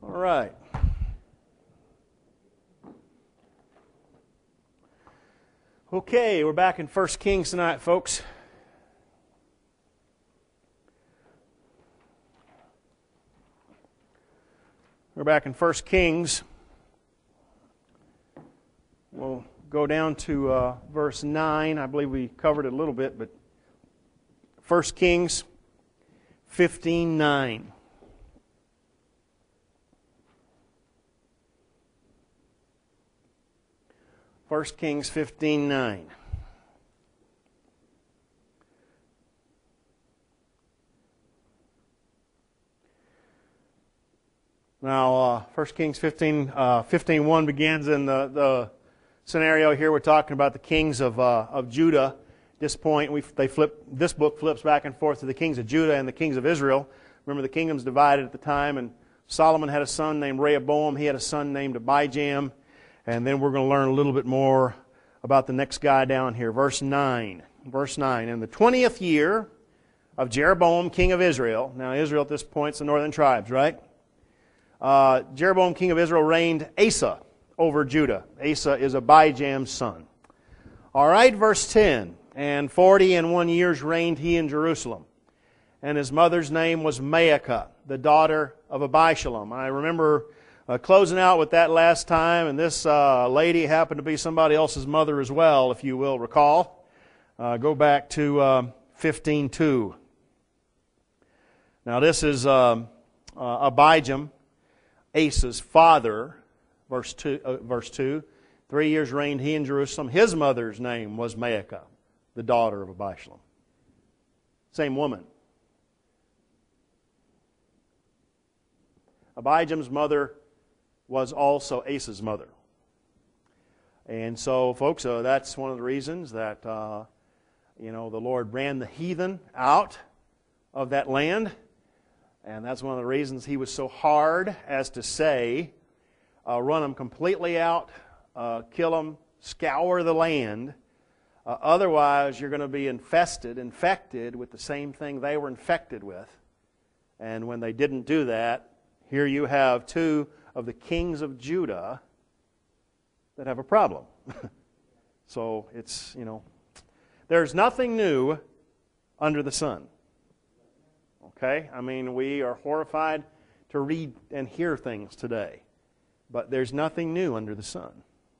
All right. Okay, we're back in 1 Kings tonight, folks. We're back in 1 Kings. We'll go down to verse 9. I believe we covered it a little bit, but 1 Kings 15:9. First Kings 15:9. Now, 1 Kings 15:1 begins in the scenario here. We're talking about the kings of Judah. At this point, this book flips back and forth to the kings of Judah and the kings of Israel. Remember, the kingdoms divided at the time, and Solomon had a son named Rehoboam. He had a son named Abijam. And then we're going to learn a little bit more about the next guy down here. Verse 9. In the 20th year of Jeroboam, king of Israel. Now, Israel at this point is the northern tribes, right? Jeroboam, king of Israel, reigned Asa over Judah. Asa is Abijam's son. All right, verse 10. And 41 years reigned he in Jerusalem. And his mother's name was Maacah, the daughter of Abishalom. I remember closing out with that last time, and this lady happened to be somebody else's mother as well, if you will recall. Go back to 15:2. Now this is Abijam, Asa's father, verse 2. 3 years reigned he in Jerusalem. His mother's name was Maacah, the daughter of Abishalom. Same woman. Abijam's mother was also Asa's mother. And so, folks, that's one of the reasons that, the Lord ran the heathen out of that land. And that's one of the reasons He was so hard as to say, run them completely out, kill them, scour the land. Otherwise, you're going to be infected with the same thing they were infected with. And when they didn't do that, here you have two of the kings of Judah that have a problem. So it's, there's nothing new under the sun. Okay? I mean, we are horrified to read and hear things today. But there's nothing new under the sun.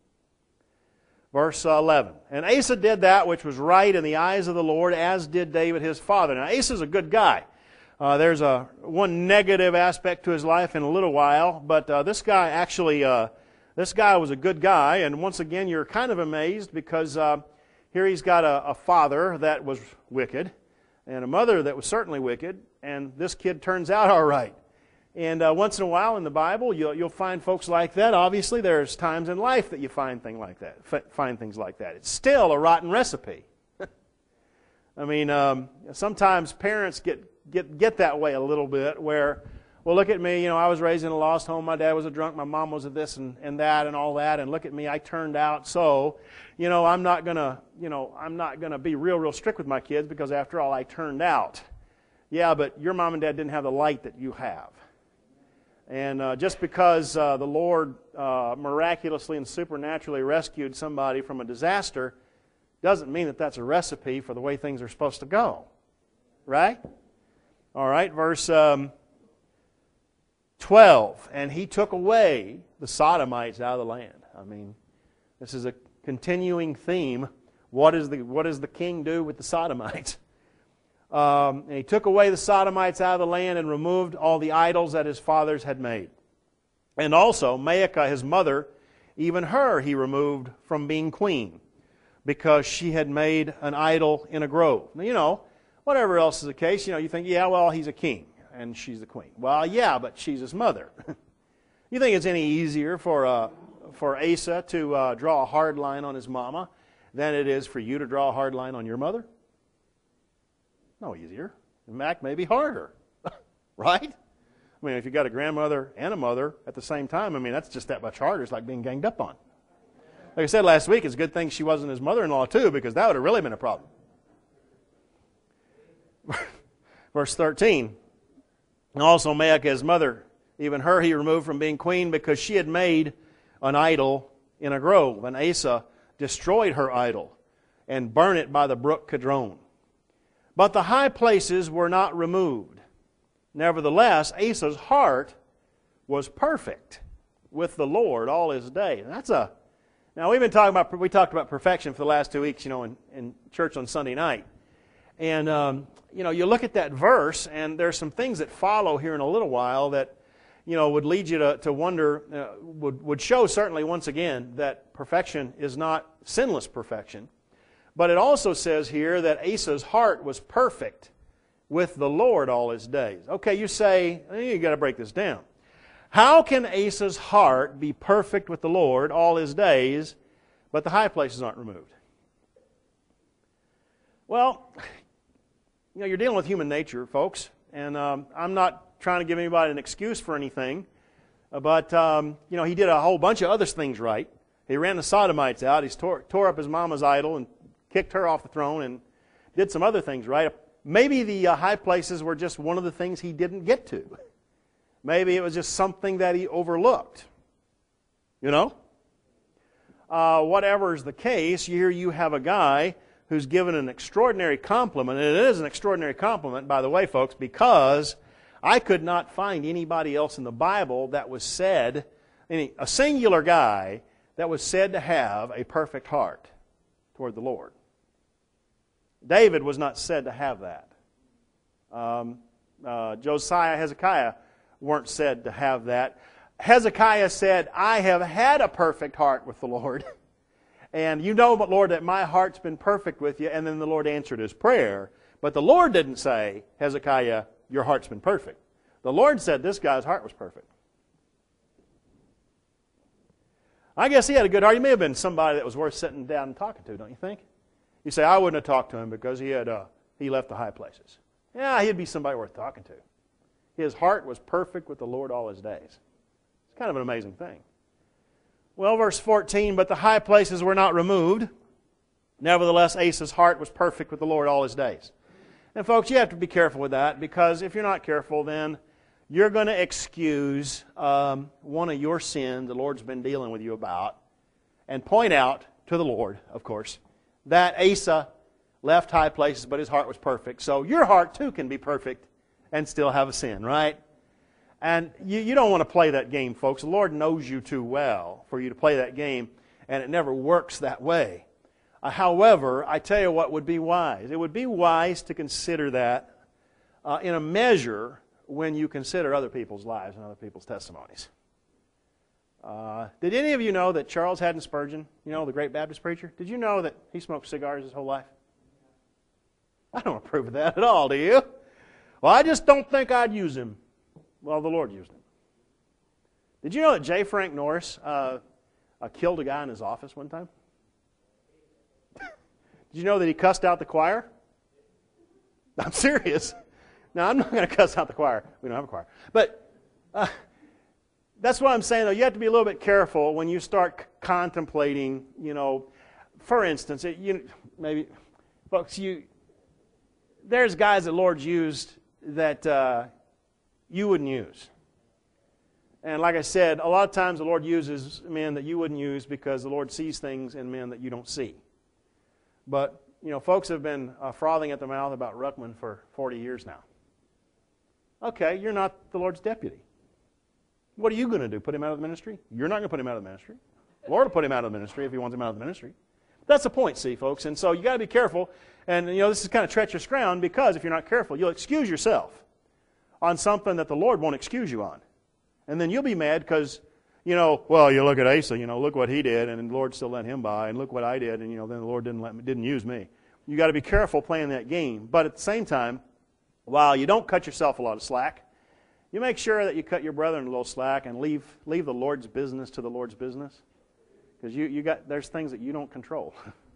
Verse 11. And Asa did that which was right in the eyes of the Lord, as did David his father. Now, Asa's a good guy. There's one negative aspect to his life in a little while, but this guy was a good guy, and once again you're kind of amazed because here he's got a father that was wicked, and a mother that was certainly wicked, and this kid turns out all right. And once in a while in the Bible you'll find folks like that. Obviously there's times in life that you find things like that. It's still a rotten recipe. I mean, sometimes parents get that way a little bit where, well, look at me, I was raised in a lost home, my dad was a drunk, my mom was a this and that and all that, and look at me, I turned out so, I'm not gonna be real strict with my kids because after all, I turned out. Yeah, but your mom and dad didn't have the light that you have. And just because the Lord miraculously and supernaturally rescued somebody from a disaster doesn't mean that that's a recipe for the way things are supposed to go. Right? All right, verse 12. And he took away the Sodomites out of the land. I mean, this is a continuing theme. What does the king do with the Sodomites? And he took away the Sodomites out of the land and removed all the idols that his fathers had made. And also, Maacah, his mother, even her he removed from being queen, because she had made an idol in a grove. Now, whatever else is the case, you think, yeah, well, he's a king, and she's the queen. Well, yeah, but she's his mother. You think it's any easier for Asa to draw a hard line on his mama than it is for you to draw a hard line on your mother? No easier. In fact, maybe harder. Right? I mean, if you got a grandmother and a mother at the same time, that's just that much harder. It's like being ganged up on. Like I said last week, it's a good thing she wasn't his mother-in-law too, because that would have really been a problem. Verse 13. And also Maacah, his mother, Even her he removed from being queen because she had made an idol in a grove. And Asa destroyed her idol and burned it by the brook Kidron. But the high places were not removed. Nevertheless, Asa's heart was perfect with the Lord all his days. Now we talked about perfection for the last 2 weeks, in church on Sunday night. And, you look at that verse, and there's some things that follow here in a little while that, would lead you to wonder, would show certainly once again that perfection is not sinless perfection. But it also says here that Asa's heart was perfect with the Lord all his days. Okay, you say, you got to break this down. How can Asa's heart be perfect with the Lord all his days, but the high places aren't removed? Well, you're dealing with human nature, folks, and I'm not trying to give anybody an excuse for anything, but he did a whole bunch of other things right. He ran the Sodomites out. He tore up his mama's idol and kicked her off the throne and did some other things right. Maybe the high places were just one of the things he didn't get to. Maybe it was just something that he overlooked. Whatever is the case, here you have a guy who's given an extraordinary compliment. And it is an extraordinary compliment, by the way, folks, because I could not find anybody else in the Bible that was said, a singular guy that was said to have a perfect heart toward the Lord. David was not said to have that. Josiah, Hezekiah weren't said to have that. Hezekiah said, I have had a perfect heart with the Lord. And but Lord, that my heart's been perfect with you. And then the Lord answered his prayer. But the Lord didn't say, Hezekiah, your heart's been perfect. The Lord said this guy's heart was perfect. I guess he had a good heart. He may have been somebody that was worth sitting down and talking to, don't you think? You say, I wouldn't have talked to him because he left the high places. Yeah, he'd be somebody worth talking to. His heart was perfect with the Lord all his days. It's kind of an amazing thing. Well, verse 14, but the high places were not removed. Nevertheless, Asa's heart was perfect with the Lord all his days. And folks, you have to be careful with that, because if you're not careful, then you're going to excuse one of your sins the Lord's been dealing with you about, and point out to the Lord, of course, that Asa left high places, but his heart was perfect. So your heart too can be perfect and still have a sin, right? And you don't want to play that game, folks. The Lord knows you too well for you to play that game, and it never works that way. However, I tell you what would be wise. It would be wise to consider that in a measure when you consider other people's lives and other people's testimonies. Did any of you know that Charles Haddon Spurgeon, the great Baptist preacher, did you know that he smoked cigars his whole life? I don't approve of that at all, do you? Well, I just don't think I'd use him. Well, the Lord used him. Did you know that J. Frank Norris killed a guy in his office one time? Did you know that he cussed out the choir? I'm serious. Now, I'm not going to cuss out the choir. We don't have a choir. But that's what I'm saying, though. You have to be a little bit careful when you start contemplating, for instance, maybe, folks, there's guys that the Lord's used that you wouldn't use. And like I said, a lot of times the Lord uses men that you wouldn't use because the Lord sees things in men that you don't see. But, folks have been frothing at the mouth about Ruckman for 40 years now. Okay, you're not the Lord's deputy. What are you going to do? Put him out of the ministry? You're not going to put him out of the ministry. The Lord will put him out of the ministry if he wants him out of the ministry. That's the point, see, folks. And so you got to be careful. And, this is kind of treacherous ground, because if you're not careful, you'll excuse yourself on something that the Lord won't excuse you on. And then you'll be mad because, well, you look at Asa, look what he did, and the Lord still let him by, and look what I did, and, then the Lord didn't use me. You got to be careful playing that game. But at the same time, while you don't cut yourself a lot of slack, you make sure that you cut your brethren a little slack and leave the Lord's business to the Lord's business. Because there's things that you don't control.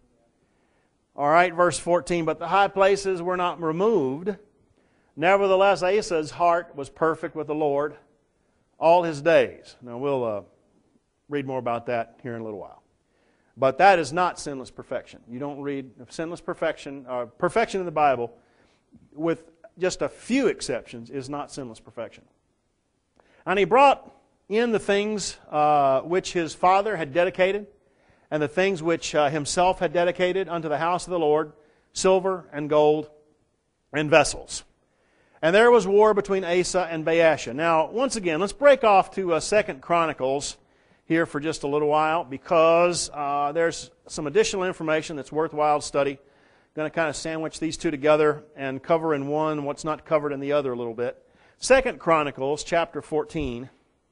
All right, verse 14, but the high places were not removed. Nevertheless, Asa's heart was perfect with the Lord all his days. Now, we'll read more about that here in a little while. But that is not sinless perfection. You don't read sinless perfection, perfection in the Bible, with just a few exceptions, is not sinless perfection. And he brought in the things which his father had dedicated, and the things which himself had dedicated unto the house of the Lord, silver and gold and vessels. And there was war between Asa and Baasha. Now, once again, let's break off to 2 Chronicles here for just a little while, because there's some additional information that's worthwhile study. I'm going to kind of sandwich these two together and cover in one what's not covered in the other a little bit. 2 Chronicles chapter 14.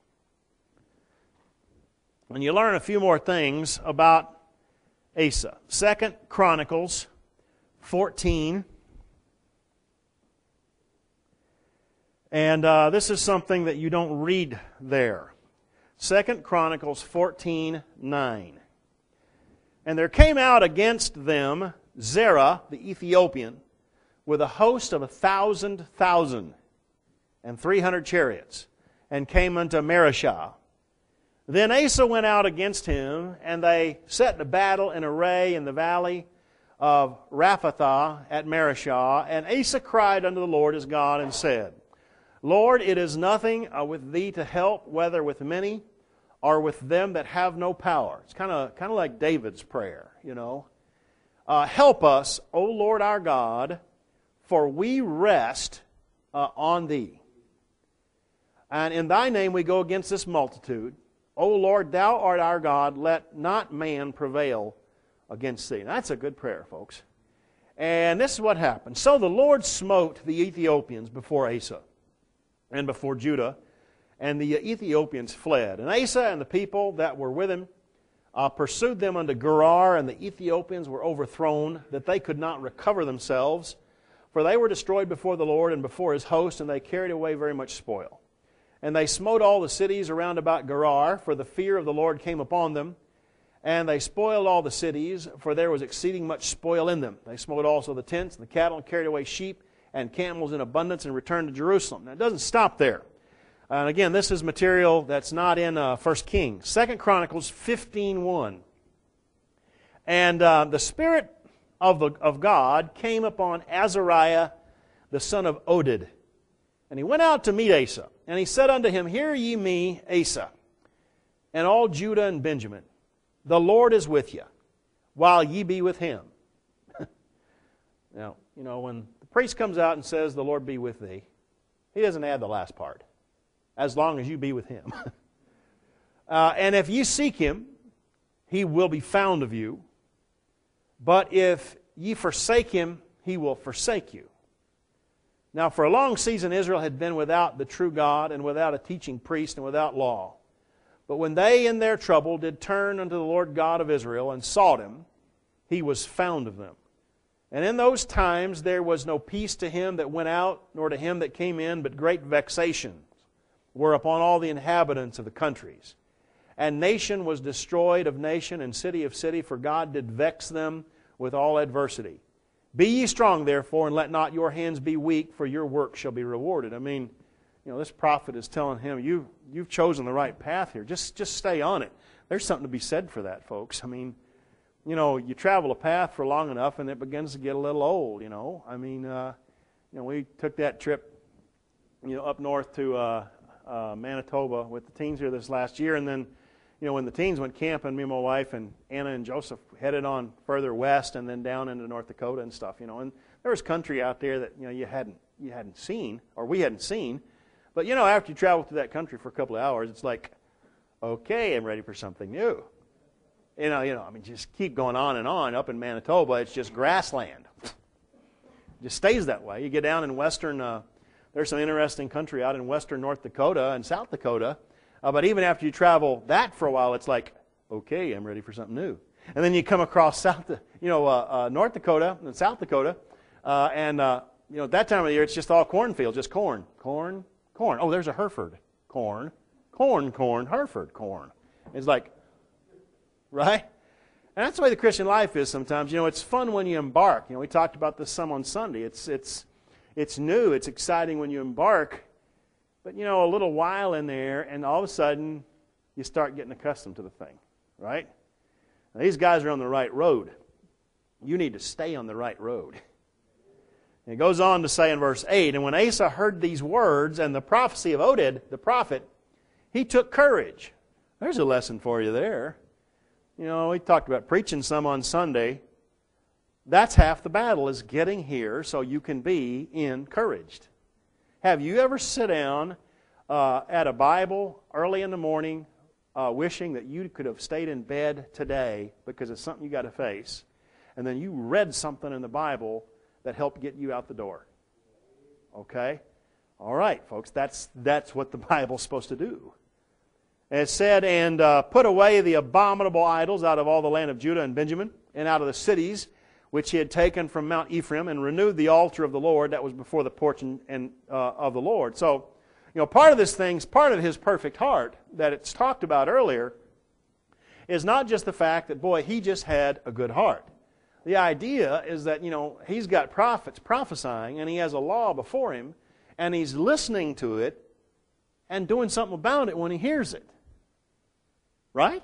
And you learn a few more things about Asa. 2 Chronicles 14. And this is something that you don't read there. 2 Chronicles 14:9. And there came out against them Zerah the Ethiopian with a host of 1,000,000 and 300 chariots, and came unto Mareshah. Then Asa went out against him, and they set the battle in array in the valley of Raphathah at Mareshah. And Asa cried unto the Lord his God, and said, Lord, it is nothing with thee to help, whether with many or with them that have no power. It's kind of like David's prayer, you know. Help us, O Lord our God, for we rest on thee. And in thy name we go against this multitude. O Lord, thou art our God, let not man prevail against thee. Now, that's a good prayer, folks. And this is what happened. So the Lord smote the Ethiopians before Asa and before Judah, and the Ethiopians fled. And Asa and the people that were with him pursued them unto Gerar, and the Ethiopians were overthrown, that they could not recover themselves, for they were destroyed before the Lord and before his host, and they carried away very much spoil. And they smote all the cities around about Gerar, for the fear of the Lord came upon them. And they spoiled all the cities, for there was exceeding much spoil in them. They smote also the tents and the cattle, and carried away sheep and camels in abundance, and returned to Jerusalem. Now, it doesn't stop there. And again, this is material that's not in 1 Kings. 2 Chronicles 15:1. And the Spirit of God came upon Azariah, the son of Oded. And he went out to meet Asa. And he said unto him, Hear ye me, Asa, and all Judah and Benjamin. The Lord is with you, while ye be with him. Now, you know, when the priest comes out and says, The Lord be with thee, he doesn't add the last part. As long as you be with him. And if you seek him, he will be found of you. But if ye forsake him, he will forsake you. Now, for a long season, Israel had been without the true God, and without a teaching priest, and without law. But when they in their trouble did turn unto the Lord God of Israel, and sought him, he was found of them. And in those times there was no peace to him that went out, nor to him that came in, but great vexations were upon all the inhabitants of the countries. And nation was destroyed of nation, and city of city, for God did vex them with all adversity. Be ye strong, therefore, and let not your hands be weak, for your work shall be rewarded. I mean, you know, this prophet is telling him, you've chosen the right path here. Just stay on it. There's something to be said for that, folks. I mean, you know, you travel a path for long enough, and it begins to get a little old, you know. I mean, we took that trip, up north to Manitoba with the teens here this last year, and then, when the teens went camping, me and my wife and Anna and Joseph headed on further west and then down into North Dakota and stuff, and there was country out there that, you hadn't seen, or we hadn't seen, but, after you travel through that country for a couple of hours, it's like, okay, I'm ready for something new. Just keep going on and on. Up in Manitoba, it's just grassland. It just stays that way. You get down in western, there's some interesting country out in western North Dakota and South Dakota, but even after you travel that for a while, it's like, okay, I'm ready for something new. And then you come across North Dakota and South Dakota, at that time of the year, it's just all cornfields, just corn. Oh, there's a Hereford. Corn, Hereford, corn. It's like, right? And that's the way the Christian life is sometimes. It's fun when you embark. We talked about this some on Sunday. It's new, it's exciting when you embark, but a little while in there, and all of a sudden, you start getting accustomed to the thing, right? Now, these guys are on the right road. You need to stay on the right road. And it goes on to say in verse 8, And when Asa heard these words and the prophecy of Oded, the prophet, He took courage. There's a lesson for you there. You know, we talked about preaching some on Sunday. That's half the battle, is getting here so you can be encouraged. Have you ever sit down at a Bible early in the morning wishing that you could have stayed in bed today because it's something you got to face, and then you read something in the Bible that helped get you out the door? Okay? All right, folks, that's what the Bible's supposed to do. And it said, and put away the abominable idols out of all the land of Judah and Benjamin, and out of the cities which he had taken from Mount Ephraim, and renewed the altar of the Lord that was before the porch of the Lord. So, you know, part of this thing's part of his perfect heart that it's talked about earlier is not just the fact that, boy, he just had a good heart. The idea is that, you know, he's got prophets prophesying, and he has a law before him, and he's listening to it and doing something about it when he hears it. Right?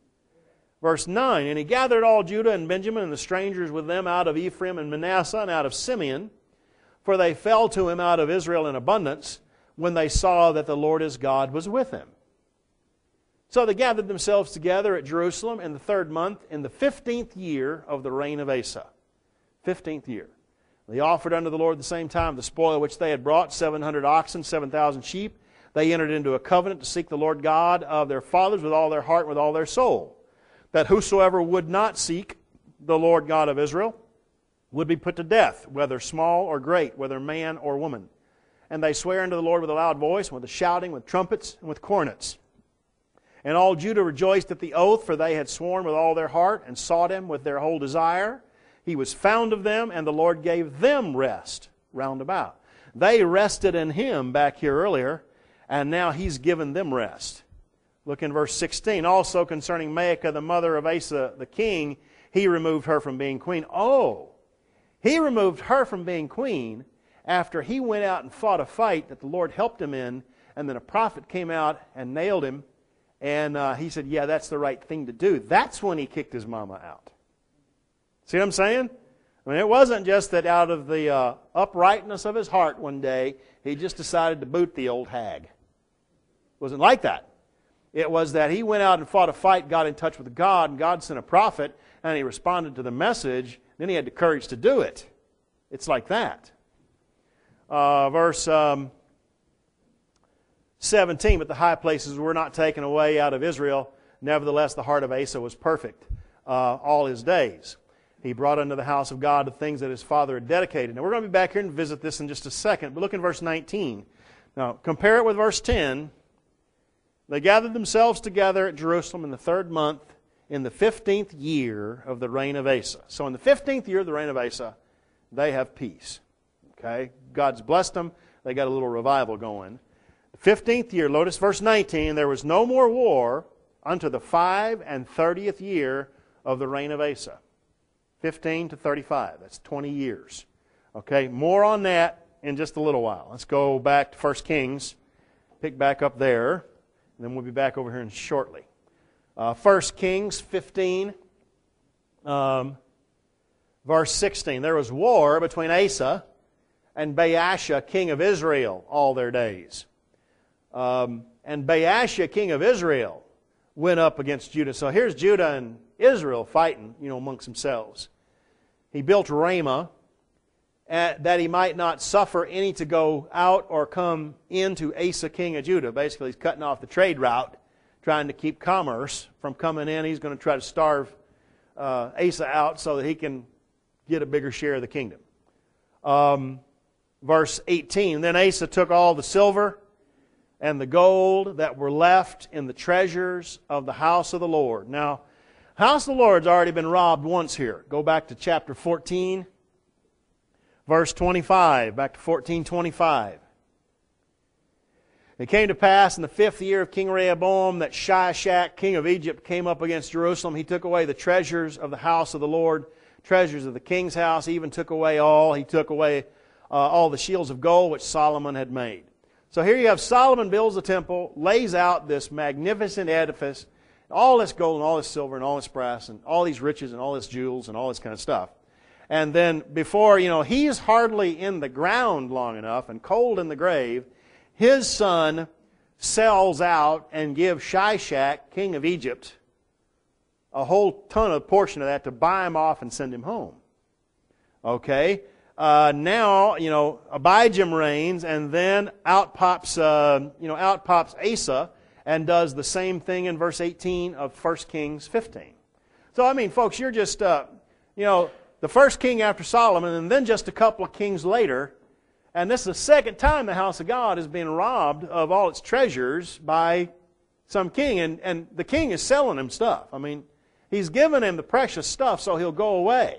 Verse 9, and he gathered all Judah and Benjamin and the strangers with them out of Ephraim and Manasseh and out of Simeon, for they fell to him out of Israel in abundance when they saw that the Lord his God was with him. So they gathered themselves together at Jerusalem in the 3rd month, in the 15th year of the reign of Asa. 15th year. They offered unto the Lord at the same time the spoil which they had brought, 700 oxen, 7,000 sheep. They entered into a covenant to seek the Lord God of their fathers with all their heart and with all their soul, that whosoever would not seek the Lord God of Israel would be put to death, whether small or great, whether man or woman. And they swear unto the Lord with a loud voice, with a shouting, with trumpets, and with cornets. And all Judah rejoiced at the oath, for they had sworn with all their heart, and sought him with their whole desire. He was found of them, and the Lord gave them rest round about. They rested in him back here earlier, and now he's given them rest. Look in verse 16. Also concerning Maacah, the mother of Asa the king, he removed her from being queen. Oh, he removed her from being queen after he went out and fought a fight that the Lord helped him in, and then a prophet came out and nailed him, and he said, yeah, that's the right thing to do. That's when he kicked his mama out. See what I'm saying? I mean, it wasn't just that out of the uprightness of his heart one day, he just decided to boot the old hag. It wasn't like that. It was that he went out and fought a fight, got in touch with God, and God sent a prophet, and he responded to the message. Then he had the courage to do it. It's like that. Verse 17, but the high places were not taken away out of Israel. Nevertheless, the heart of Asa was perfect all his days. He brought unto the house of God the things that his father had dedicated. Now, we're going to be back here and visit this in just a second, but look in verse 19. Now, compare it with verse 10. They gathered themselves together at Jerusalem in the 3rd month, in the 15th year of the reign of Asa. So in the 15th year of the reign of Asa, they have peace. Okay? God's blessed them. They got a little revival going. The 15th year, notice verse 19, there was no more war unto the 35th year of the reign of Asa. 15 to 35. That's 20 years. Okay? More on that in just a little while. Let's go back to 1 Kings. Pick back up there. And then we'll be back over here shortly. 1 Kings 15, verse 16. There was war between Asa and Baasha, king of Israel, all their days. And Baasha, king of Israel, went up against Judah. So here's Judah and Israel fighting, amongst themselves. He built Ramah, that he might not suffer any to go out or come into Asa, king of Judah. Basically, he's cutting off the trade route, trying to keep commerce from coming in. He's going to try to starve Asa out so that he can get a bigger share of the kingdom. Verse 18, then Asa took all the silver and the gold that were left in the treasures of the house of the Lord. Now, house of the Lord's already been robbed once here. Go back to chapter 14. Verse 25, back to 14:25. It came to pass in the 5th year of King Rehoboam that Shishak, king of Egypt, came up against Jerusalem. He took away the treasures of the house of the Lord, treasures of the king's house. He even took away all. He took away all the shields of gold which Solomon had made. So here you have Solomon builds the temple, lays out this magnificent edifice, all this gold and all this silver and all this brass and all these riches and all this jewels and all this kind of stuff. And then before, he's hardly in the ground long enough and cold in the grave, his son sells out and gives Shishak, king of Egypt, a whole ton of portion of that to buy him off and send him home. Okay? Now, Abijam reigns, and then out pops Asa and does the same thing in verse 18 of 1 Kings 15. So, folks, you're just, the first king after Solomon, and then just a couple of kings later, and this is the second time the house of God is being robbed of all its treasures by some king, and the king is selling him stuff. He's giving him the precious stuff so he'll go away.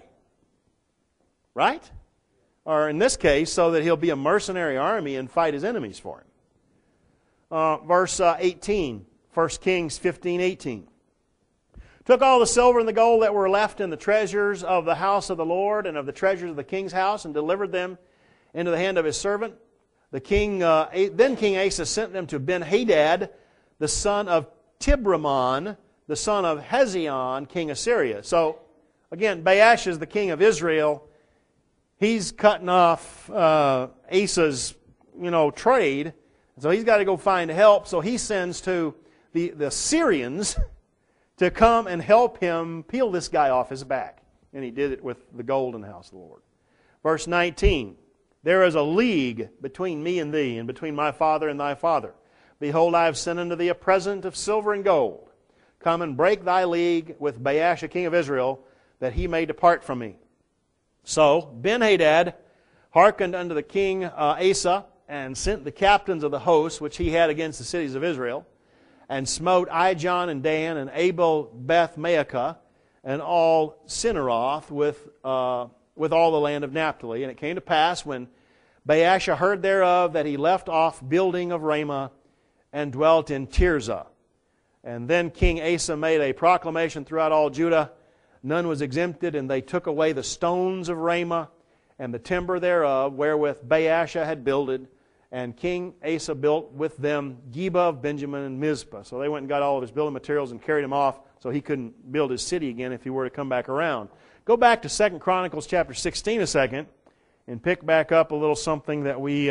Right? Or in this case, so that he'll be a mercenary army and fight his enemies for him. Verse 18, 1 Kings 15:18. Took all the silver and the gold that were left in the treasures of the house of the Lord and of the treasures of the king's house and delivered them into the hand of his servant. Then King Asa sent them to Ben-Hadad, the son of Tibramon, the son of Hezion, king of Syria. So, again, Baasha is the king of Israel. He's cutting off Asa's, trade. So he's got to go find help. So he sends to the Syrians to come and help him peel this guy off his back. And he did it with the gold in the house of the Lord. Verse 19, there is a league between me and thee, and between my father and thy father. Behold, I have sent unto thee a present of silver and gold. Come and break thy league with Baasha, king of Israel, that he may depart from me. So Ben-Hadad hearkened unto the king Asa, and sent the captains of the hosts which he had against the cities of Israel, and smote Ijon and Dan and Abel Beth Maacah and all Cinneroth with all the land of Naphtali. And it came to pass when Baasha heard thereof that he left off building of Ramah and dwelt in Tirzah. And then King Asa made a proclamation throughout all Judah. None was exempted, and they took away the stones of Ramah and the timber thereof, wherewith Baasha had builded. And King Asa built with them Geba of Benjamin and Mizpah. So they went and got all of his building materials and carried them off so he couldn't build his city again if he were to come back around. Go back to 2 Chronicles chapter 16 a second and pick back up a little something that we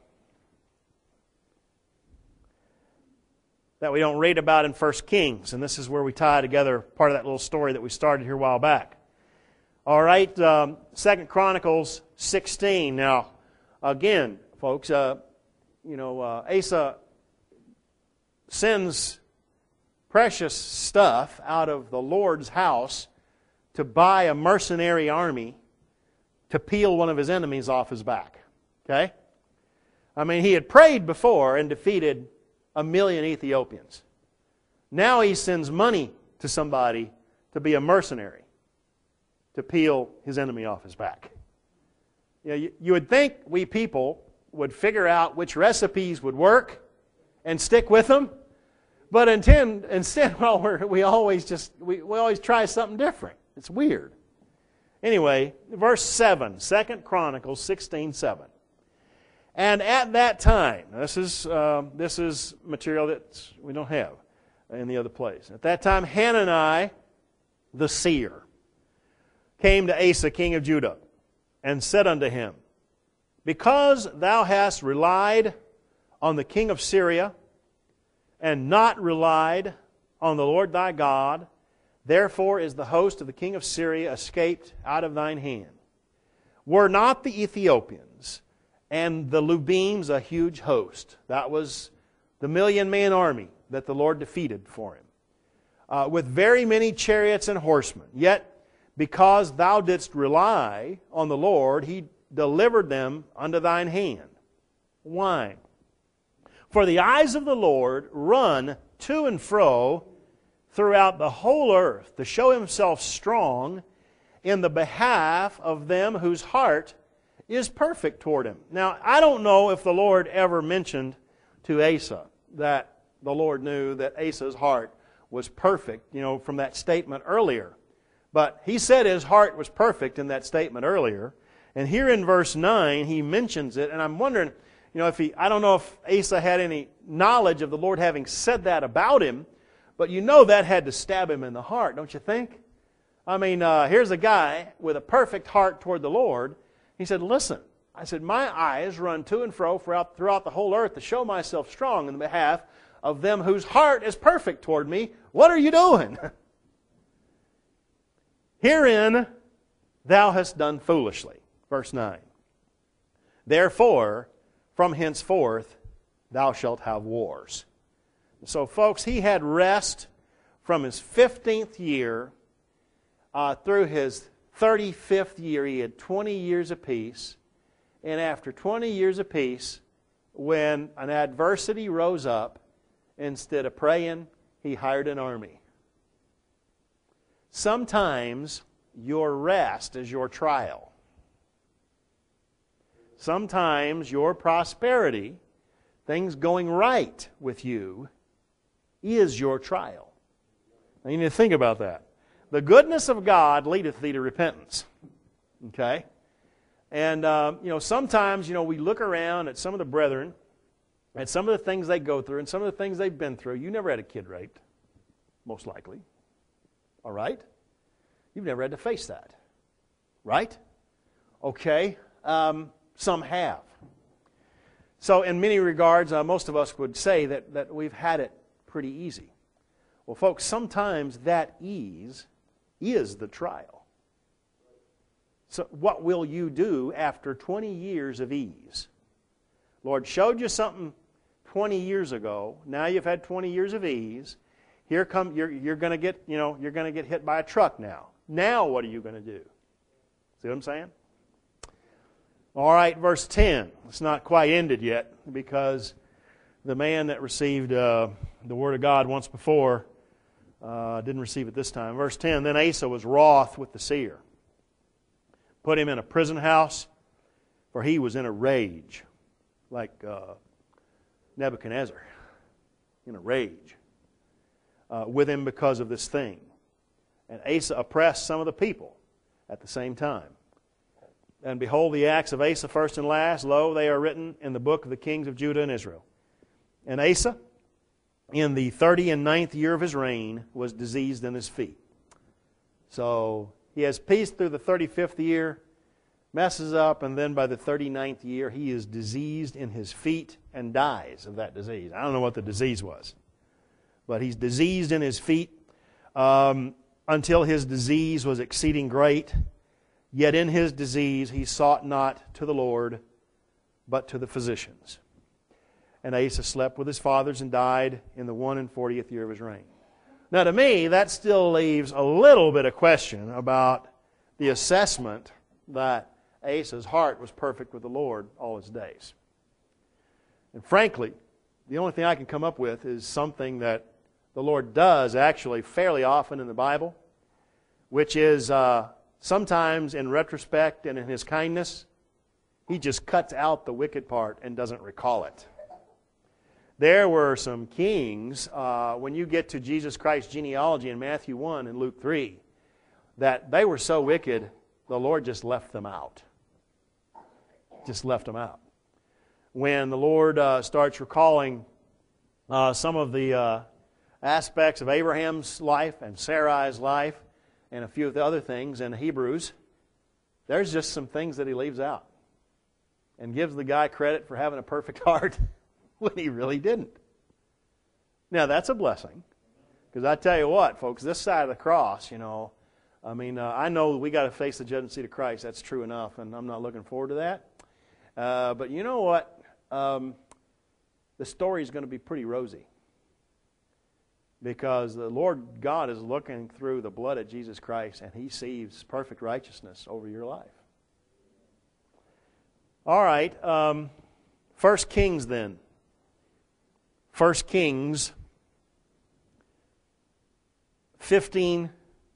don't read about in 1 Kings. And this is where we tie together part of that little story that we started here a while back. All right, 2 Chronicles 16. Now, again, folks, Asa sends precious stuff out of the Lord's house to buy a mercenary army to peel one of his enemies off his back. Okay? He had prayed before and defeated 1 million Ethiopians. Now he sends money to somebody to be a mercenary, to peel his enemy off his back. You would think we people would figure out which recipes would work and stick with them, but instead, we always try something different. It's weird. Anyway, verse 7, 2 Chronicles 16:7. And at that time, this is material that we don't have in the other place. At that time, Hanani, the seer, came to Asa, king of Judah, and said unto him, Because thou hast relied on the king of Syria, and not relied on the Lord thy God, therefore is the host of the king of Syria escaped out of thine hand. Were not the Ethiopians and the Lubims a huge host? That was the 1,000,000-man army that the Lord defeated for him, with very many chariots and horsemen. Yet, because thou didst rely on the Lord, He delivered them unto thine hand. Why? For the eyes of the Lord run to and fro throughout the whole earth to show Himself strong in the behalf of them whose heart is perfect toward Him. Now, I don't know if the Lord ever mentioned to Asa that the Lord knew that Asa's heart was perfect, from that statement earlier. But He said his heart was perfect in that statement earlier. And here in verse 9, He mentions it, and I'm wondering, I don't know if Asa had any knowledge of the Lord having said that about him, but that had to stab him in the heart, don't you think? Here's a guy with a perfect heart toward the Lord. He said, listen, my eyes run to and fro throughout the whole earth to show myself strong in the behalf of them whose heart is perfect toward me. What are you doing? Herein thou hast done foolishly. Verse 9. Therefore, from henceforth thou shalt have wars. So, folks, he had rest from his 15th year through his 35th year. He had 20 years of peace. And after 20 years of peace, when an adversity rose up, instead of praying, he hired an army. Sometimes your rest is your trial. Sometimes your prosperity, things going right with you, is your trial. Now you need to think about that. The goodness of God leadeth thee to repentance. Okay? And, sometimes, we look around at some of the brethren, at some of the things they go through, and some of the things they've been through. You never had a kid raped, most likely. All right? You've never had to face that. Right? Okay. Some have. So in many regards, most of us would say that we've had it pretty easy. Well, folks, sometimes that ease is the trial. So what will you do after 20 years of ease? Lord showed you something 20 years ago. Now you've had 20 years of ease. You're going to get, you're going to get hit by a truck now. Now what are you going to do? See what I'm saying? All right, verse 10. It's not quite ended yet because the man that received the Word of God once before didn't receive it this time. Verse 10, then Asa was wroth with the seer, put him in a prison house, for he was in a rage, like Nebuchadnezzar, in a rage with him because of this thing. And Asa oppressed some of the people at the same time. And behold, the acts of Asa, first and last, lo, they are written in the book of the kings of Judah and Israel. And Asa, in the 39th year of his reign, was diseased in his feet. So he has peace through the 35th year, messes up, and then by the 39th year, he is diseased in his feet and dies of that disease. I don't know what the disease was, but he's diseased in his feet until his disease was exceeding great. Yet in his disease he sought not to the Lord, but to the physicians. And Asa slept with his fathers and died in the 41st year of his reign. Now to me, that still leaves a little bit of question about the assessment that Asa's heart was perfect with the Lord all his days. And frankly, the only thing I can come up with is something that the Lord does actually fairly often in the Bible, which is sometimes in retrospect and in His kindness, He just cuts out the wicked part and doesn't recall it. There were some kings, when you get to Jesus Christ's genealogy in Matthew 1 and Luke 3, that they were so wicked, the Lord just left them out. Just left them out. When the Lord starts recalling some of the aspects of Abraham's life and Sarai's life and a few of the other things in Hebrews, there's just some things that He leaves out and gives the guy credit for having a perfect heart when he really didn't. Now, that's a blessing. Because I tell you what, folks, this side of the cross, I know we got to face the judgment seat of Christ. That's true enough, and I'm not looking forward to that. But you know what? The story is going to be pretty rosy. Because the Lord God is looking through the blood of Jesus Christ, and He sees perfect righteousness over your life. All right. 1 Kings then. 1 Kings 15:22.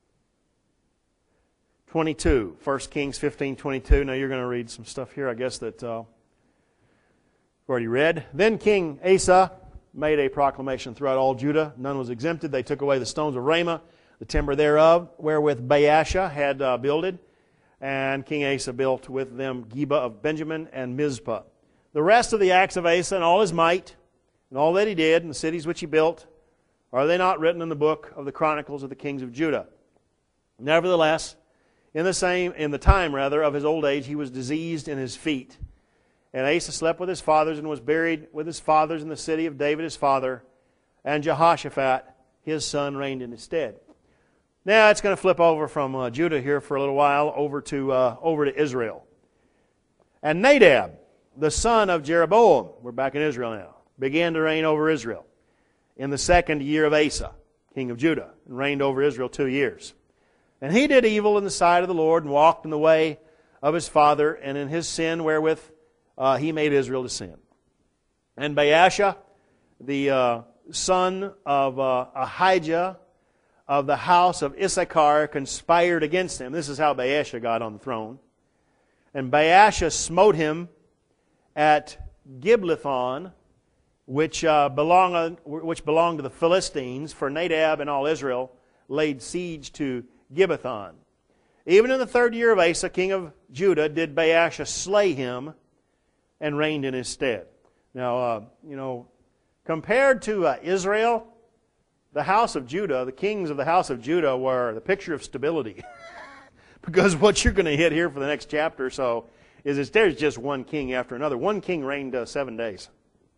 1 Kings 15:22. Now you're going to read some stuff here, I guess, that we've already read. Then King Asa made a proclamation throughout all Judah. None was exempted. They took away the stones of Ramah, the timber thereof, wherewith Baasha had builded. And King Asa built with them Geba of Benjamin and Mizpah. The rest of the acts of Asa and all his might, and all that he did, and the cities which he built, are they not written in the book of the Chronicles of the kings of Judah? Nevertheless, in the time of his old age, he was diseased in his feet. And Asa slept with his fathers and was buried with his fathers in the city of David his father. and Jehoshaphat, his son, reigned in his stead. Now it's going to flip over from Judah here for a little while over to Israel. And Nadab, the son of Jeroboam, we're back in Israel now, began to reign over Israel in the 2nd year of Asa, king of Judah, and reigned over Israel 2 years. And he did evil in the sight of the Lord, and walked in the way of his father, and in his sin wherewith he made Israel to sin. And Baasha, the son of Ahijah of the house of Issachar, conspired against him. This is how Baasha got on the throne. And Baasha smote him at Giblethon, which belonged to the Philistines, for Nadab and all Israel laid siege to Gibbethon. Even in the 3rd year of Asa, king of Judah, did Baasha slay him and reigned in his stead. Now, compared to Israel, the house of Judah, the kings of the house of Judah were the picture of stability. Because what you're going to hit here for the next chapter or so is there's just one king after another. One king reigned 7 days.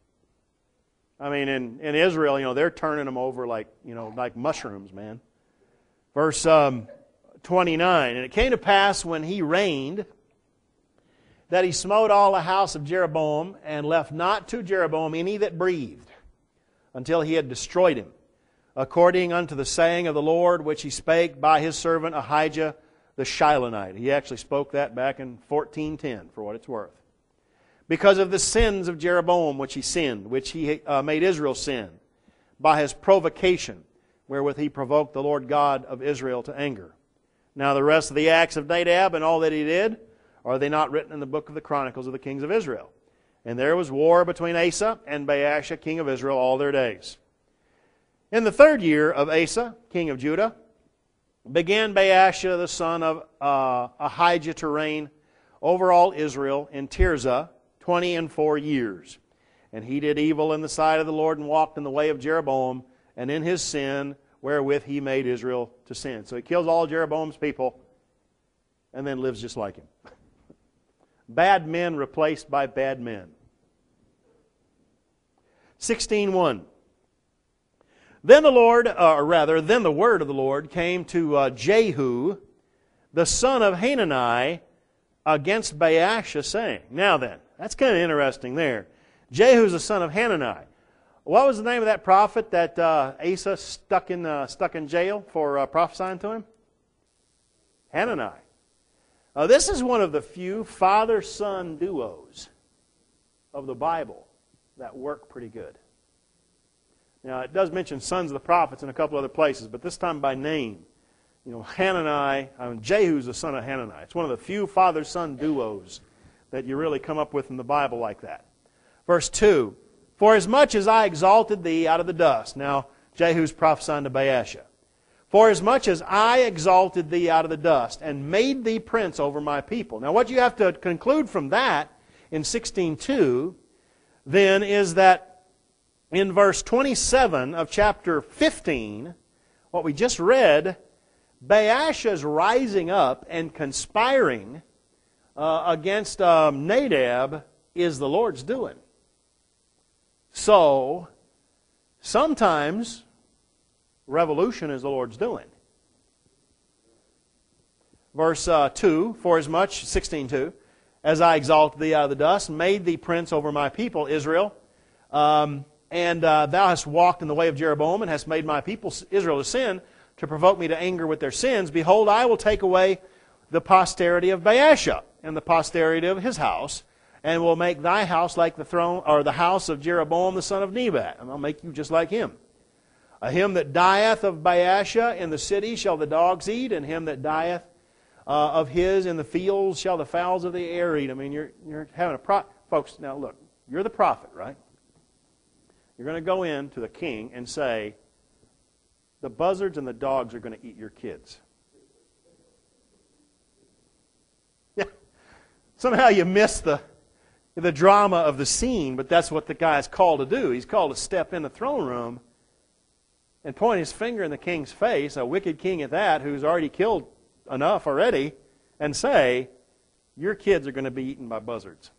I mean, in Israel, they're turning them over like mushrooms, man. Verse 29, and it came to pass when he reigned that he smote all the house of Jeroboam, and left not to Jeroboam any that breathed, until he had destroyed him, according unto the saying of the Lord, which he spake by his servant Ahijah the Shilonite. He actually spoke that back in 14:10, for what it's worth. Because of the sins of Jeroboam which he sinned, which he made Israel sin, by his provocation, wherewith he provoked the Lord God of Israel to anger. Now the rest of the acts of Nadab and all that he did, are they not written in the book of the Chronicles of the kings of Israel? And there was war between Asa and Baasha, king of Israel, all their days. In the 3rd year of Asa, king of Judah, began Baasha the son of Ahijah to reign over all Israel in Tirzah 24 years. And he did evil in the sight of the Lord, and walked in the way of Jeroboam, and in his sin wherewith he made Israel to sin. So he kills all Jeroboam's people and then lives just like him. Bad men replaced by bad men. 16:1. Then the word of the Lord came to Jehu, the son of Hanani, against Baasha, saying. Now then, that's kind of interesting there. Jehu's the son of Hanani. What was the name of that prophet that Asa stuck in jail for prophesying to him? Hanani. This is one of the few father-son duos of the Bible that work pretty good. Now, it does mention sons of the prophets in a couple other places, but this time by name. Hanani, Jehu's the son of Hanani. It's one of the few father-son duos that you really come up with in the Bible like that. Verse 2, For as much as I exalted thee out of the dust. Now, Jehu's prophesying to Baasha. For as much as I exalted thee out of the dust, and made thee prince over my people. Now, what you have to conclude from that in 16:2, then, is that in verse 27 of chapter 15, what we just read, Baasha's rising up and conspiring against Nadab is the Lord's doing. So, sometimes revolution is the Lord's doing. Verse 2, For as much, 16:2, as I exalted thee out of the dust, made thee prince over my people, Israel, and thou hast walked in the way of Jeroboam, and hast made my people Israel to sin, to provoke me to anger with their sins. Behold, I will take away the posterity of Baasha, and the posterity of his house, and will make thy house like the throne, or the house of Jeroboam the son of Nebat, and I'll make you just like him. Him that dieth of Baasha in the city shall the dogs eat, and him that dieth of his in the fields shall the fowls of the air eat. I mean, you're having a folks. Now look, you're the prophet, right? You're going to go in to the king and say, the buzzards and the dogs are going to eat your kids. Yeah. Somehow you miss the drama of the scene, but that's what the guy's called to do. He's called to step in the throne room and point his finger in the king's face, a wicked king at that, who's already killed enough already, and say, your kids are going to be eaten by buzzards.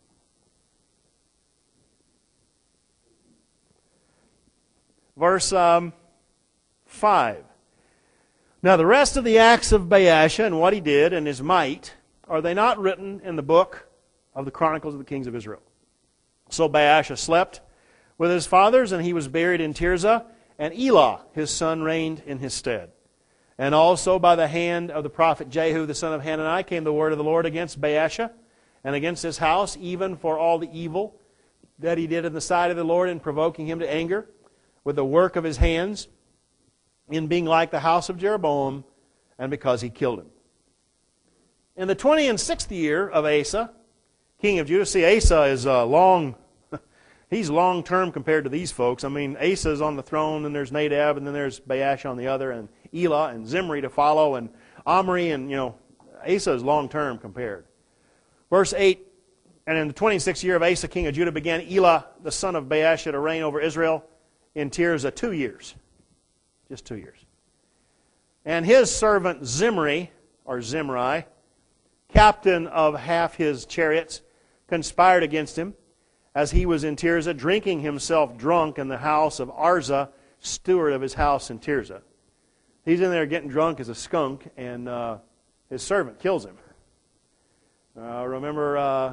Verse 5. Now the rest of the acts of Baasha and what he did and his might, are they not written in the book of the Chronicles of the Kings of Israel? So Baasha slept with his fathers, and he was buried in Tirzah, and Elah, his son, reigned in his stead. And also by the hand of the prophet Jehu, the son of Hanani, came the word of the Lord against Baasha and against his house, even for all the evil that he did in the sight of the Lord in provoking him to anger with the work of his hands, in being like the house of Jeroboam, and because he killed him. In the 26th year of Asa, king of Judah, see, Asa is he's long-term compared to these folks. I mean, Asa is on the throne, and there's Nadab, and then there's Baasha on the other, and Elah and Zimri to follow, and Omri, and, Asa is long-term compared. Verse 8, and in the 26th year of Asa, king of Judah, began Elah, the son of Baasha, to reign over Israel in Tirzah 2 years. Just 2 years. And his servant Zimri, or Zimri, captain of half his chariots, conspired against him, as he was in Tirzah, drinking himself drunk in the house of Arza, steward of his house in Tirzah. He's in there getting drunk as a skunk, and his servant kills him. Remember,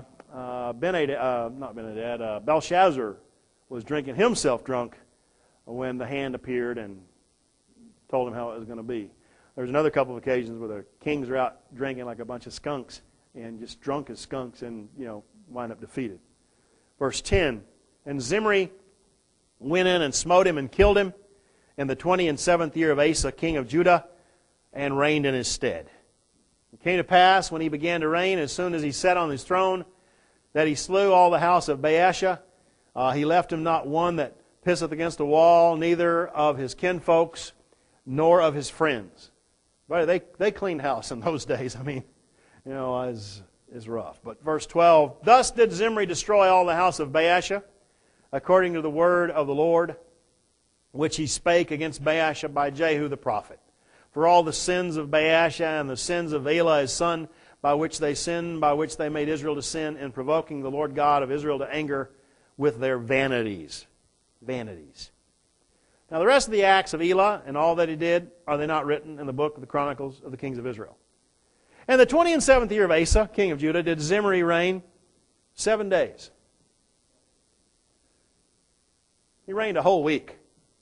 Belshazzar was drinking himself drunk when the hand appeared and told him how it was going to be. There's another couple of occasions where the kings are out drinking like a bunch of skunks, and just drunk as skunks, and wind up defeated. Verse 10, and Zimri went in and smote him and killed him in the 27th year of Asa, king of Judah, and reigned in his stead. It came to pass, when he began to reign, as soon as he sat on his throne, that he slew all the house of Baasha. He left him not one that pisseth against a wall, neither of his kinfolks, nor of his friends. But they cleaned house in those days. I mean, is rough. But verse 12, thus did Zimri destroy all the house of Baasha, according to the word of the Lord, which he spake against Baasha by Jehu the prophet. For all the sins of Baasha and the sins of Elah his son, by which they sinned, by which they made Israel to sin, in provoking the Lord God of Israel to anger with their vanities. Vanities. Now the rest of the acts of Elah and all that he did, are they not written in the book of the Chronicles of the Kings of Israel? In the 27th year of Asa, king of Judah, did Zimri reign 7 days. He reigned a whole week.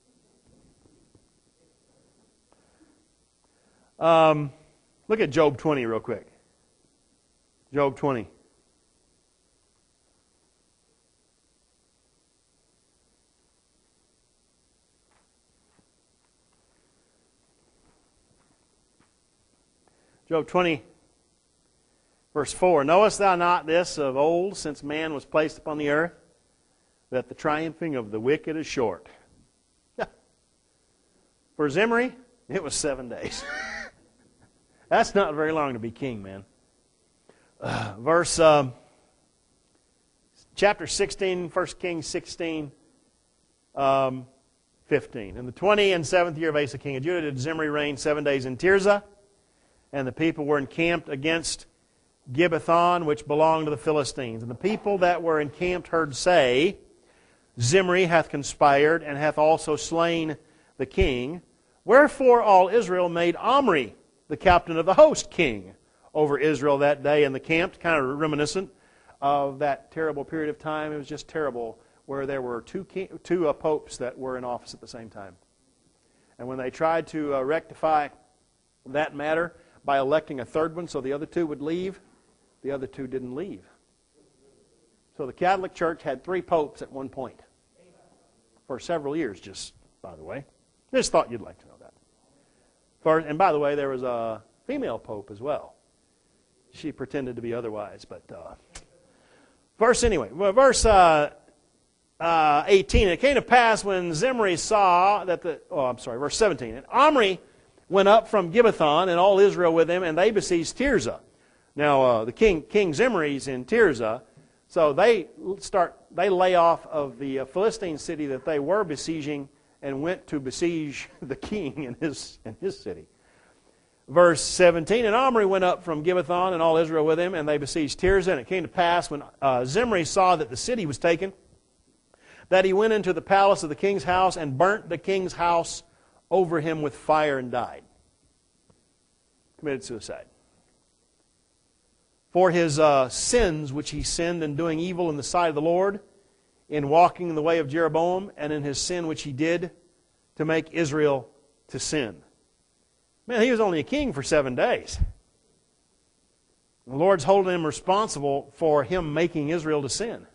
Look at Job 20 real quick. Job 20. Job 20, verse 4. Knowest thou not this of old, since man was placed upon the earth, that the triumphing of the wicked is short? For Zimri, it was 7 days. That's not very long to be king, man. Chapter 16, 1 Kings 16, 15. In the 27th year of Asa, king of Judah, did Zimri reign 7 days in Tirzah, and the people were encamped against Gibbethon, which belonged to the Philistines. And the people that were encamped heard say, Zimri hath conspired, and hath also slain the king. Wherefore all Israel made Omri the captain of the host king over Israel that day in the camp, kind of reminiscent of that terrible period of time. It was just terrible, where there were two popes that were in office at the same time. And when they tried to rectify that matter by electing a third one so the other two would leave, the other two didn't leave. So the Catholic Church had 3 popes at one point for several years, just by the way. Just thought you'd like to know that. And by the way, there was a female pope as well. She pretended to be otherwise, but verse 18. It came to pass when Zimri saw that verse 17. And Omri went up from Gibbethon, and all Israel with him, and they besieged Tirzah. Now the King Zimri's in Tirzah, so they lay off of the Philistine city that they were besieging, and went to besiege the king in his city. Verse 17, and Omri went up from Gibbethon, and all Israel with him, and they besieged Tirzah. And it came to pass, when Zimri saw that the city was taken, that he went into the palace of the king's house and burnt the king's house over him with fire and died. Committed suicide. For his sins which he sinned in doing evil in the sight of the Lord, in walking in the way of Jeroboam, and in his sin which he did to make Israel to sin. Man, he was only a king for 7 days. The Lord's holding him responsible for him making Israel to sin.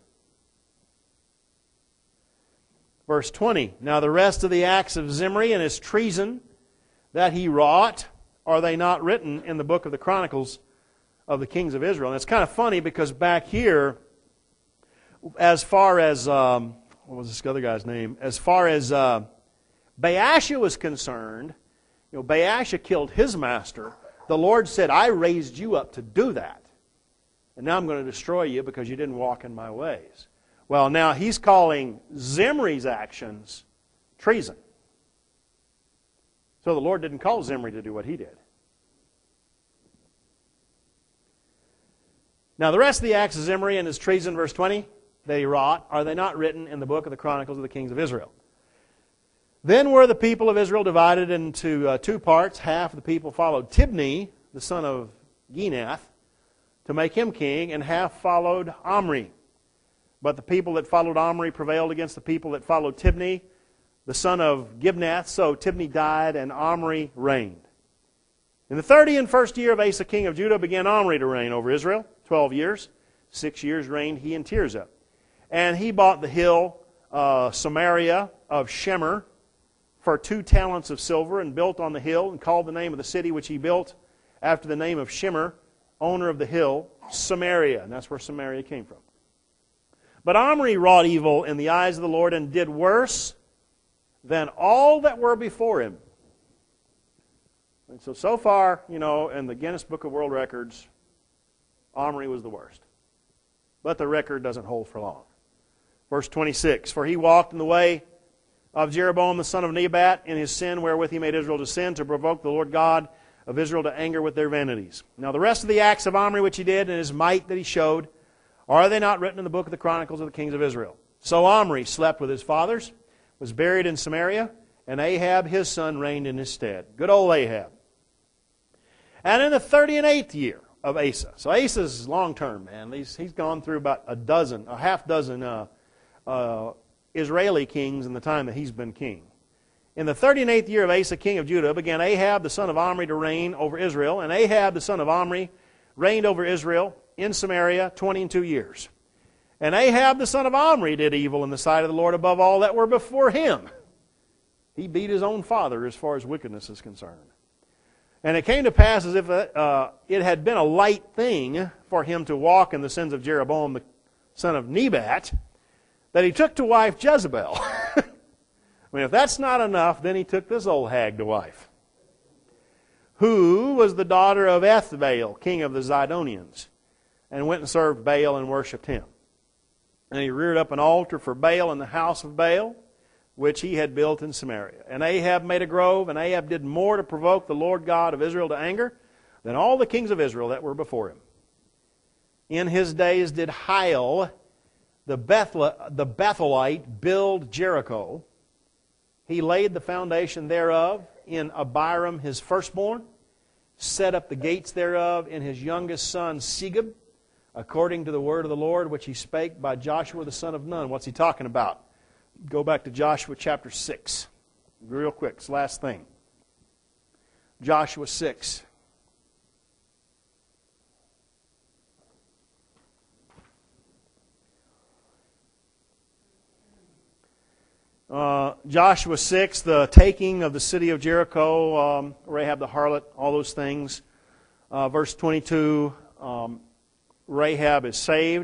Verse 20, now the rest of the acts of Zimri and his treason that he wrought, are they not written in the book of the Chronicles of the kings of Israel? And it's kind of funny because back here, as far as, what was this other guy's name? As far as Baasha was concerned, Baasha killed his master. The Lord said, I raised you up to do that. And now I'm going to destroy you because you didn't walk in my ways. Well, now he's calling Zimri's actions treason. So the Lord didn't call Zimri to do what he did. Now the rest of the acts of Zimri and his treason, verse 20, that he wrought, are they not written in the book of the Chronicles of the kings of Israel? Then were the people of Israel divided into two parts. Half of the people followed Tibni, the son of Ginath, to make him king, and half followed Omri. But the people that followed Omri prevailed against the people that followed Tibni, the son of Gibnath. So Tibni died, and Omri reigned. In the 31st year of Asa, king of Judah, began Omri to reign over Israel, 12 years. 6 years reigned he in Tirzah. And he bought the hill Samaria of Shemer for 2 talents of silver, and built on the hill, and called the name of the city which he built after the name of Shemer, owner of the hill, Samaria. And that's where Samaria came from. But Omri wrought evil in the eyes of the Lord, and did worse than all that were before him. And so far, in the Guinness Book of World Records, Omri was the worst. But the record doesn't hold for long. Verse 26, for he walked in the way of Jeroboam the son of Nebat in his sin wherewith he made Israel to sin, to provoke the Lord God of Israel to anger with their vanities. Now the rest of the acts of Omri which he did, and his might that he showed, are they not written in the book of the Chronicles of the kings of Israel? So Omri slept with his fathers, was buried in Samaria, and Ahab his son reigned in his stead. Good old Ahab. And in the 38th year of Asa. So Asa's long term, man. He's gone through about a half dozen Israeli kings in the time that he's been king. In the 38th year of Asa, king of Judah, began Ahab the son of Omri to reign over Israel. And Ahab the son of Omri reigned over Israel in Samaria 22 years. And Ahab the son of Omri did evil in the sight of the Lord above all that were before him. He beat his own father as far as wickedness is concerned. And it came to pass as if it had been a light thing for him to walk in the sins of Jeroboam the son of Nebat, that he took to wife Jezebel. I mean, if that's not enough, then he took this old hag to wife, who was the daughter of Ethbaal, king of the Zidonians, and went and served Baal and worshipped him. And he reared up an altar for Baal in the house of Baal, which he had built in Samaria. And Ahab made a grove, and Ahab did more to provoke the Lord God of Israel to anger than all the kings of Israel that were before him. In his days did Hiel, the Bethelite, build Jericho. He laid the foundation thereof in Abiram his firstborn, set up the gates thereof in his youngest son Segub, according to the word of the Lord which he spake by Joshua the son of Nun. What's he talking about? Go back to Joshua chapter 6. Real quick, it's the last thing. Joshua 6. Joshua 6, the taking of the city of Jericho, Rahab the harlot, all those things. Verse 22, Rahab is saved.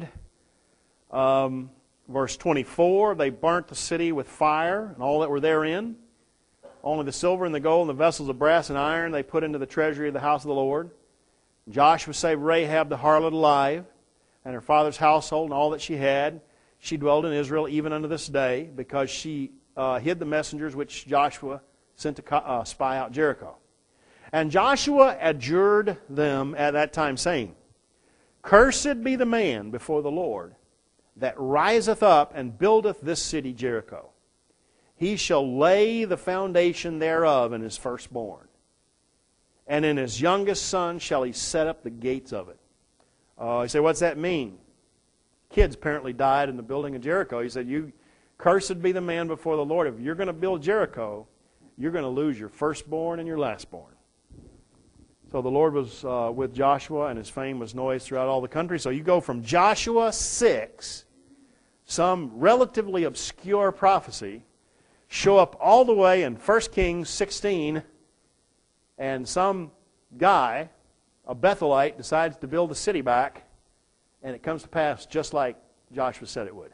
Verse 24, they burnt the city with fire and all that were therein. Only the silver and the gold and the vessels of brass and iron they put into the treasury of the house of the Lord. Joshua saved Rahab the harlot alive, and her father's household and all that she had. She dwelled in Israel even unto this day, because she hid the messengers which Joshua sent to spy out Jericho. And Joshua adjured them at that time, saying, Cursed be the man before the Lord that riseth up and buildeth this city Jericho. He shall lay the foundation thereof in his firstborn, and in his youngest son shall he set up the gates of it. You say, what's that mean? Kids apparently died in the building of Jericho. He said, cursed be the man before the Lord. If you're going to build Jericho, you're going to lose your firstborn and your lastborn. So the Lord was with Joshua, and his fame was noised throughout all the country. So you go from Joshua 6, some relatively obscure prophecy, show up all the way in 1 Kings 16, and some guy, a Bethelite, decides to build the city back, and it comes to pass just like Joshua said it would.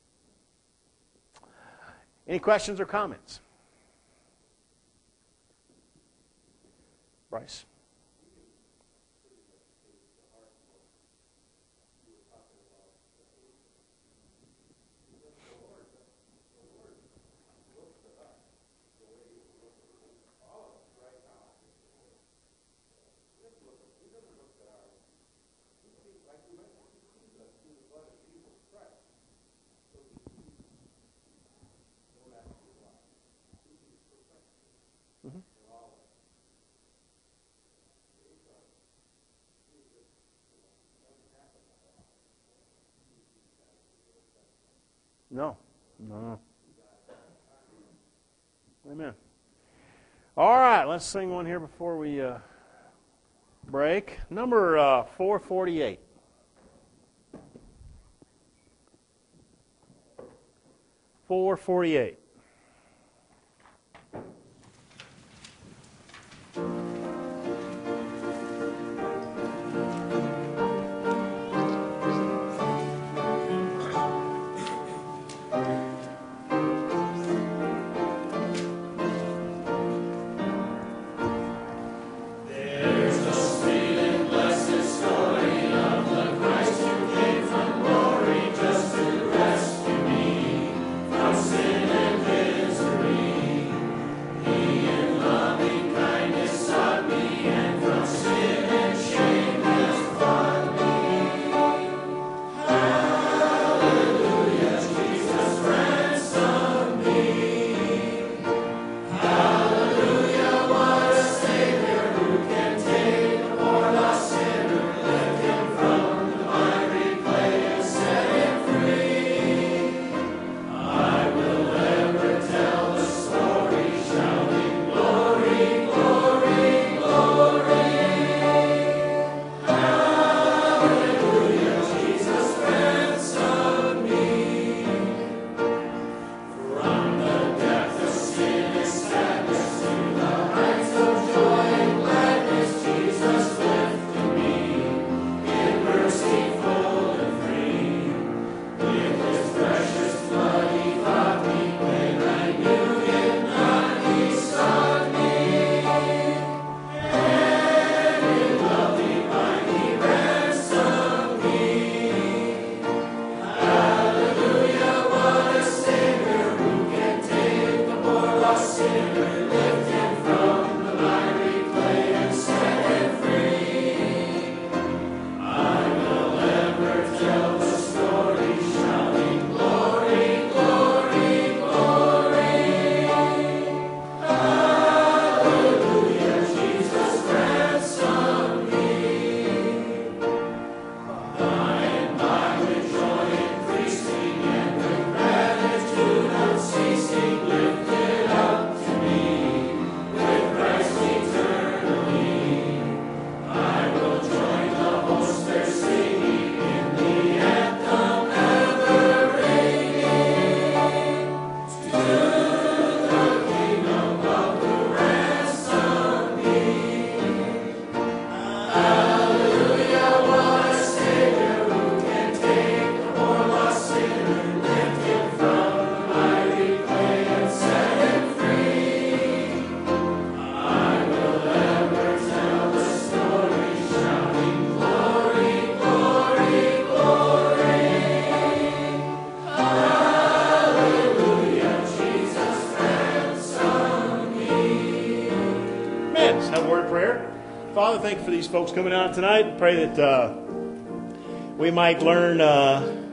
Any questions or comments? Bryce? No. Amen. All right, let's sing one here before we break. Number 448. 448. Father, thank you for these folks coming out tonight. Pray that we might learn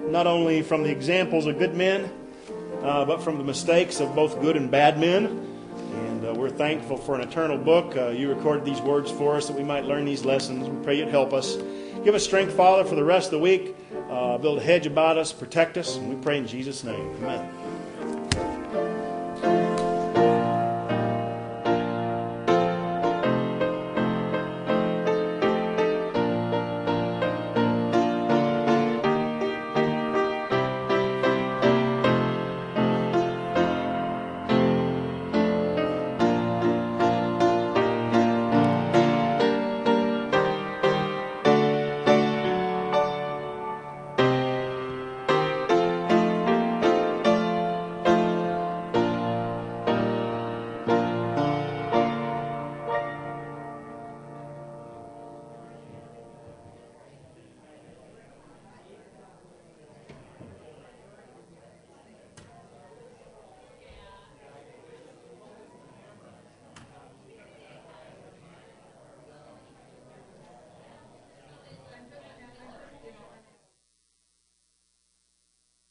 not only from the examples of good men, but from the mistakes of both good and bad men. And we're thankful for an eternal book. You recorded these words for us that we might learn these lessons. We pray you'd help us. Give us strength, Father, for the rest of the week. Build a hedge about us, protect us, and we pray in Jesus' name. Amen.